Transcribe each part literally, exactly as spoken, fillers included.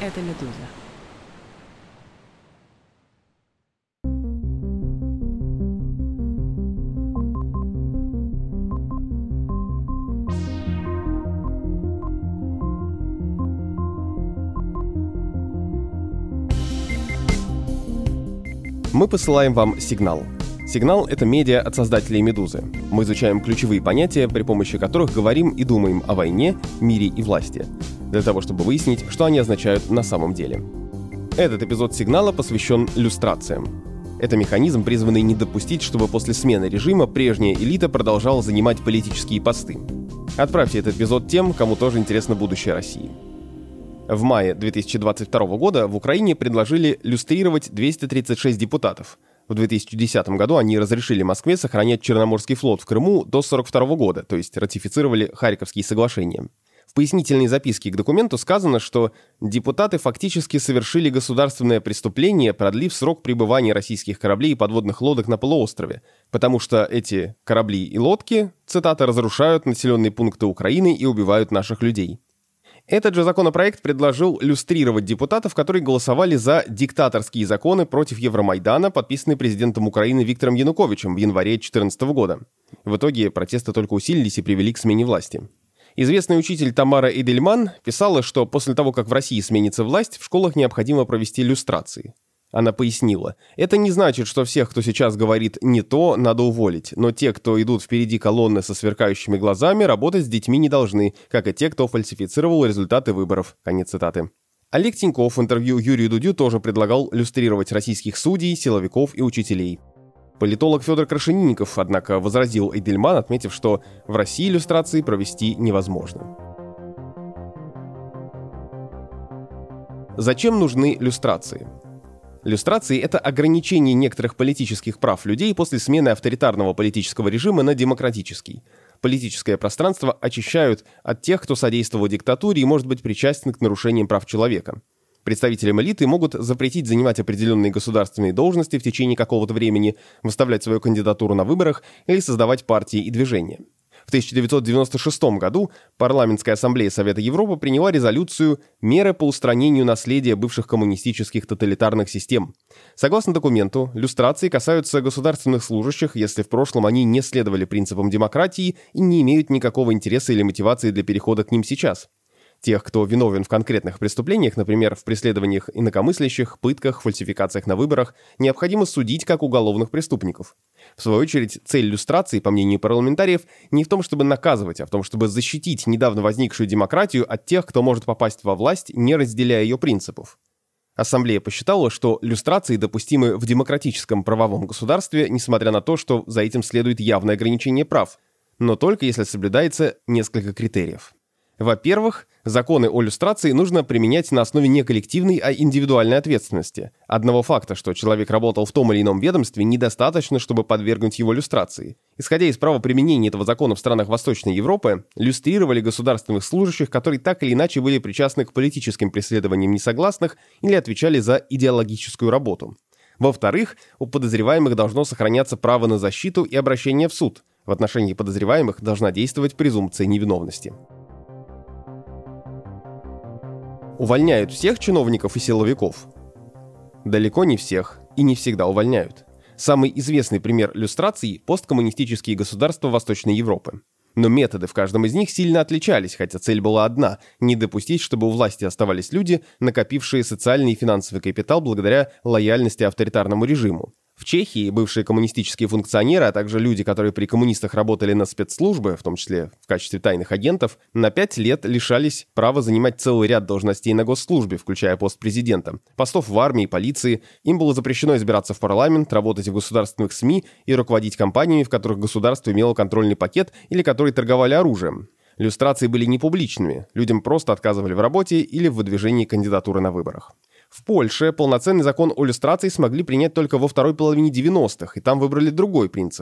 Это «Медуза». Мы посылаем вам «Сигнал». «Сигнал» — это медиа от создателей «Медузы». Мы изучаем ключевые понятия, при помощи которых говорим и думаем о войне, мире и власти, для того, чтобы выяснить, что они означают на самом деле. Этот эпизод «Сигнала» посвящен люстрациям. Это механизм, призванный не допустить, чтобы после смены режима прежняя элита продолжала занимать политические посты. Отправьте этот эпизод тем, кому тоже интересно будущее России. В мае две тысячи двадцать второго года в Украине предложили люстрировать двести тридцать шесть депутатов. В две тысячи десятом году они разрешили Москве сохранять Черноморский флот в Крыму до сорок второго года, то есть ратифицировали Харьковские соглашения. В пояснительной записке к документу сказано, что депутаты фактически совершили государственное преступление, продлив срок пребывания российских кораблей и подводных лодок на полуострове, потому что эти корабли и лодки, цитата, «разрушают населенные пункты Украины и убивают наших людей». Этот же законопроект предложил люстрировать депутатов, которые голосовали за диктаторские законы против Евромайдана, подписанные президентом Украины Виктором Януковичем в январе две тысячи четырнадцатого года. В итоге протесты только усилились и привели к смене власти. Известный учитель Тамара Эдельман писала, что после того, как в России сменится власть, в школах необходимо провести люстрации. Она пояснила, это не значит, что всех, кто сейчас говорит «не то», надо уволить, но те, кто идут впереди колонны со сверкающими глазами, работать с детьми не должны, как и те, кто фальсифицировал результаты выборов. Конец цитаты. Олег Тиньков в интервью Юрию Дудю тоже предлагал люстрировать российских судей, силовиков и учителей. Политолог Федор Крашенинников, однако, возразил Эдельман, отметив, что в России люстрации провести невозможно. Зачем нужны люстрации? Люстрации — это ограничение некоторых политических прав людей после смены авторитарного политического режима на демократический. Политическое пространство очищают от тех, кто содействовал диктатуре и может быть причастен к нарушениям прав человека. Представителям элиты могут запретить занимать определенные государственные должности в течение какого-то времени, выставлять свою кандидатуру на выборах или создавать партии и движения. В тысяча девятьсот девяносто шестом году Парламентская ассамблея Совета Европы приняла резолюцию «Меры по устранению наследия бывших коммунистических тоталитарных систем». Согласно документу, люстрации касаются государственных служащих, если в прошлом они не следовали принципам демократии и не имеют никакого интереса или мотивации для перехода к ним сейчас. Тех, кто виновен в конкретных преступлениях, например, в преследованиях инакомыслящих, пытках, фальсификациях на выборах, необходимо судить как уголовных преступников. В свою очередь, цель люстрации, по мнению парламентариев, не в том, чтобы наказывать, а в том, чтобы защитить недавно возникшую демократию от тех, кто может попасть во власть, не разделяя ее принципов. Ассамблея посчитала, что люстрации допустимы в демократическом правовом государстве, несмотря на то, что за этим следует явное ограничение прав, но только если соблюдается несколько критериев. Во-первых, законы о люстрации нужно применять на основе не коллективной, а индивидуальной ответственности. Одного факта, что человек работал в том или ином ведомстве, недостаточно, чтобы подвергнуть его люстрации. Исходя из правоприменения этого закона в странах Восточной Европы, люстрировали государственных служащих, которые так или иначе были причастны к политическим преследованиям несогласных или отвечали за идеологическую работу. Во-вторых, у подозреваемых должно сохраняться право на защиту и обращение в суд. В отношении подозреваемых должна действовать презумпция невиновности. Увольняют всех чиновников и силовиков? Далеко не всех и не всегда увольняют. Самый известный пример люстрации – посткоммунистические государства Восточной Европы. Но методы в каждом из них сильно отличались, хотя цель была одна – не допустить, чтобы у власти оставались люди, накопившие социальный и финансовый капитал благодаря лояльности авторитарному режиму. В Чехии бывшие коммунистические функционеры, а также люди, которые при коммунистах работали на спецслужбы, в том числе в качестве тайных агентов, на пять лет лишались права занимать целый ряд должностей на госслужбе, включая пост президента, постов в армии, полиции. Им было запрещено избираться в парламент, работать в государственных СМИ и руководить компаниями, в которых государство имело контрольный пакет или которые торговали оружием. Люстрации были непубличными, людям просто отказывали в работе или в выдвижении кандидатуры на выборах. В Польше полноценный закон о люстрации смогли принять только во второй половине девяностых, и там выбрали другой принцип.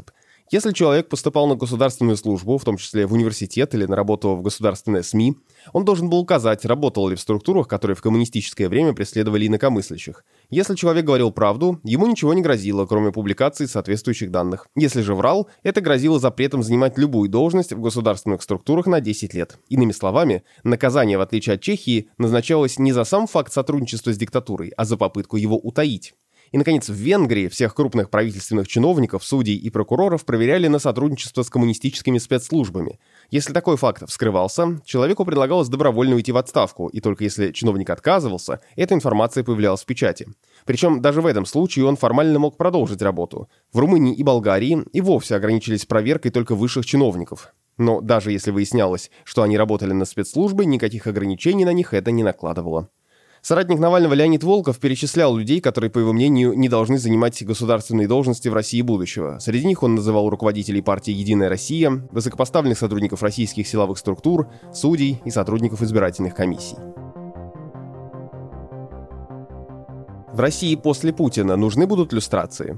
Если человек поступал на государственную службу, в том числе в университет или на работу в государственные СМИ, он должен был указать, работал ли в структурах, которые в коммунистическое время преследовали инакомыслящих. Если человек говорил правду, ему ничего не грозило, кроме публикации соответствующих данных. Если же врал, это грозило запретом занимать любую должность в государственных структурах на десять лет. Иными словами, наказание, в отличие от Чехии, назначалось не за сам факт сотрудничества с диктатурой, а за попытку его утаить. И, наконец, в Венгрии всех крупных правительственных чиновников, судей и прокуроров проверяли на сотрудничество с коммунистическими спецслужбами. Если такой факт вскрывался, человеку предлагалось добровольно уйти в отставку, и только если чиновник отказывался, эта информация появлялась в печати. Причем даже в этом случае он формально мог продолжить работу. В Румынии и Болгарии и вовсе ограничились проверкой только высших чиновников. Но даже если выяснялось, что они работали на спецслужбы, никаких ограничений на них это не накладывало. Соратник Навального Леонид Волков перечислял людей, которые, по его мнению, не должны занимать государственные должности в России будущего. Среди них он называл руководителей партии «Единая Россия», высокопоставленных сотрудников российских силовых структур, судей и сотрудников избирательных комиссий. В России после Путина нужны будут люстрации?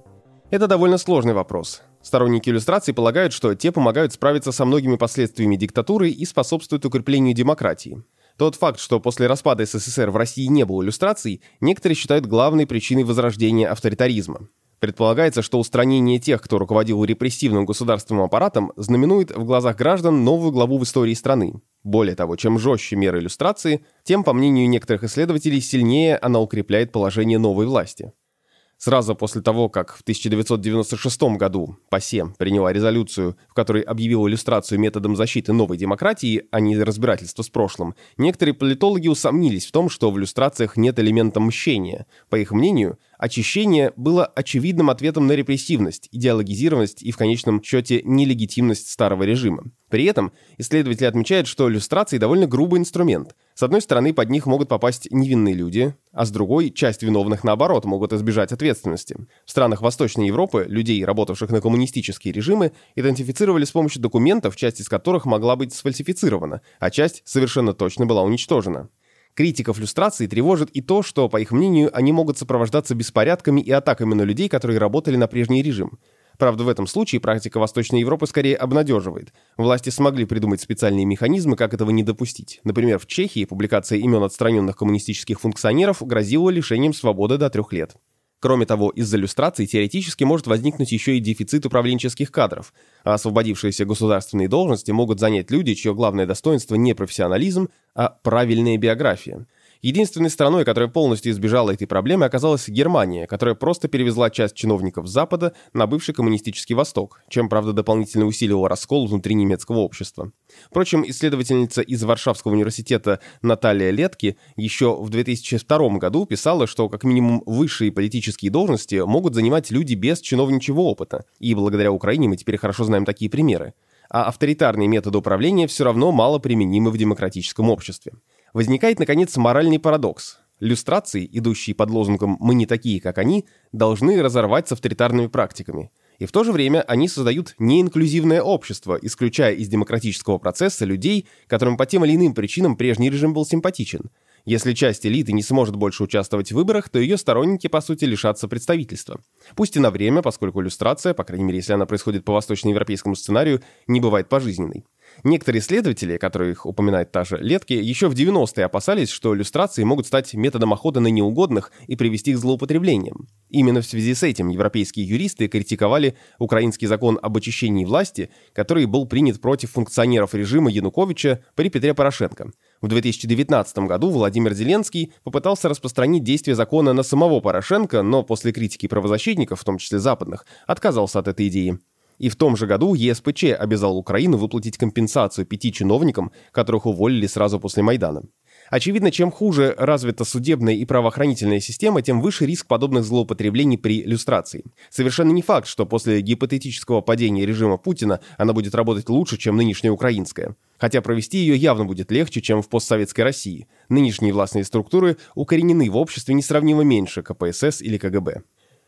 Это довольно сложный вопрос. Сторонники иллюстраций полагают, что те помогают справиться со многими последствиями диктатуры и способствуют укреплению демократии. Тот факт, что после распада СССР в России не было иллюстраций, некоторые считают главной причиной возрождения авторитаризма. Предполагается, что устранение тех, кто руководил репрессивным государственным аппаратом, знаменует в глазах граждан новую главу в истории страны. Более того, чем жестче меры иллюстрации, тем, по мнению некоторых исследователей, сильнее она укрепляет положение новой власти. Сразу после того, как в тысяча девятьсот девяносто шестом году ПАСЕ приняла резолюцию, в которой объявила иллюстрацию методом защиты новой демократии, а не разбирательства с прошлым, некоторые политологи усомнились в том, что в иллюстрациях нет элемента мщения. По их мнению, очищение было очевидным ответом на репрессивность, идеологизированность и, в конечном счете, нелегитимность старого режима. При этом исследователи отмечают, что иллюстрации довольно грубый инструмент. С одной стороны, под них могут попасть невинные люди, а с другой, часть виновных, наоборот, могут избежать ответственности. В странах Восточной Европы людей, работавших на коммунистические режимы, идентифицировали с помощью документов, часть из которых могла быть сфальсифицирована, а часть совершенно точно была уничтожена. Критиков люстрации тревожит и то, что, по их мнению, они могут сопровождаться беспорядками и атаками на людей, которые работали на прежний режим. Правда, в этом случае практика Восточной Европы скорее обнадеживает. Власти смогли придумать специальные механизмы, как этого не допустить. Например, в Чехии публикация имен отстраненных коммунистических функционеров грозила лишением свободы до трех лет. Кроме того, из-за люстрации теоретически может возникнуть еще и дефицит управленческих кадров, а освободившиеся государственные должности могут занять люди, чье главное достоинство не профессионализм, а правильная биография. Единственной страной, которая полностью избежала этой проблемы, оказалась Германия, которая просто перевезла часть чиновников с Запада на бывший коммунистический Восток, чем, правда, дополнительно усиливала раскол внутри немецкого общества. Впрочем, исследовательница из Варшавского университета Наталья Летки еще в две тысячи втором году писала, что как минимум высшие политические должности могут занимать люди без чиновничьего опыта, и благодаря Украине мы теперь хорошо знаем такие примеры. А авторитарные методы управления все равно мало применимы в демократическом обществе. Возникает, наконец, моральный парадокс. Люстрации, идущие под лозунгом «мы не такие, как они», должны разорвать с авторитарными практиками. И в то же время они создают неинклюзивное общество, исключая из демократического процесса людей, которым по тем или иным причинам прежний режим был симпатичен. Если часть элиты не сможет больше участвовать в выборах, то ее сторонники, по сути, лишатся представительства. Пусть и на время, поскольку люстрация, по крайней мере, если она происходит по восточноевропейскому сценарию, не бывает пожизненной. Некоторые исследователи, которых упоминает та же Летки, еще в девяностые опасались, что люстрации могут стать методом охоты на неугодных и привести к злоупотреблениям. Именно в связи с этим европейские юристы критиковали украинский закон об очищении власти, который был принят против функционеров режима Януковича при Петре Порошенко. В две тысячи девятнадцатом году Владимир Зеленский попытался распространить действие закона на самого Порошенко, но после критики правозащитников, в том числе западных, отказался от этой идеи. И в том же году ЕСПЧ обязал Украину выплатить компенсацию пяти чиновникам, которых уволили сразу после Майдана. Очевидно, чем хуже развита судебная и правоохранительная система, тем выше риск подобных злоупотреблений при люстрации. Совершенно не факт, что после гипотетического падения режима Путина она будет работать лучше, чем нынешняя украинская. Хотя провести ее явно будет легче, чем в постсоветской России. Нынешние властные структуры укоренены в обществе несравнимо меньше ка пэ эс эс или ка гэ бэ.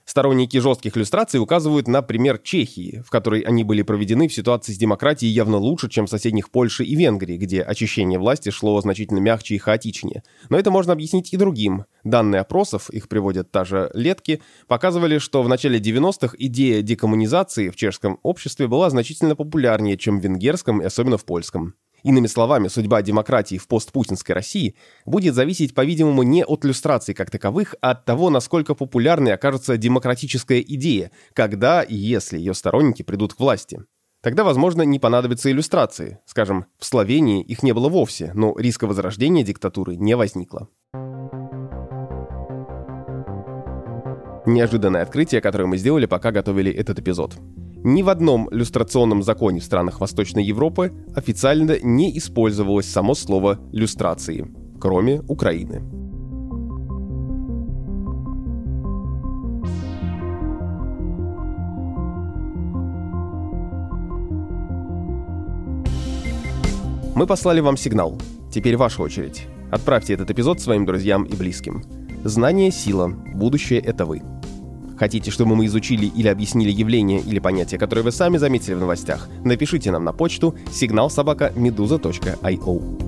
Сторонники жестких люстраций указывают на пример Чехии, в которой они были проведены в ситуации с демократией явно лучше, чем в соседних Польше и Венгрии, где очищение власти шло значительно мягче и хаотичнее. Но это можно объяснить и другим. Данные опросов, их приводят та же Летки, показывали, что в начале девяностых идея декоммунизации в чешском обществе была значительно популярнее, чем в венгерском и особенно в польском. Иными словами, судьба демократии в постпутинской России будет зависеть, по-видимому, не от люстраций как таковых, а от того, насколько популярной окажется демократическая идея, когда и если ее сторонники придут к власти. Тогда, возможно, не понадобятся иллюстрации. Скажем, в Словении их не было вовсе, но риска возрождения диктатуры не возникло. Неожиданное открытие, которое мы сделали, пока готовили этот эпизод. Ни в одном люстрационном законе в странах Восточной Европы официально не использовалось само слово «люстрации», кроме Украины. Мы послали вам сигнал. Теперь ваша очередь. Отправьте этот эпизод своим друзьям и близким. Знание – сила, будущее – это вы. Хотите, чтобы мы изучили или объяснили явление или понятие, которое вы сами заметили в новостях? Напишите нам на почту сигнал собака медуза точка ай о.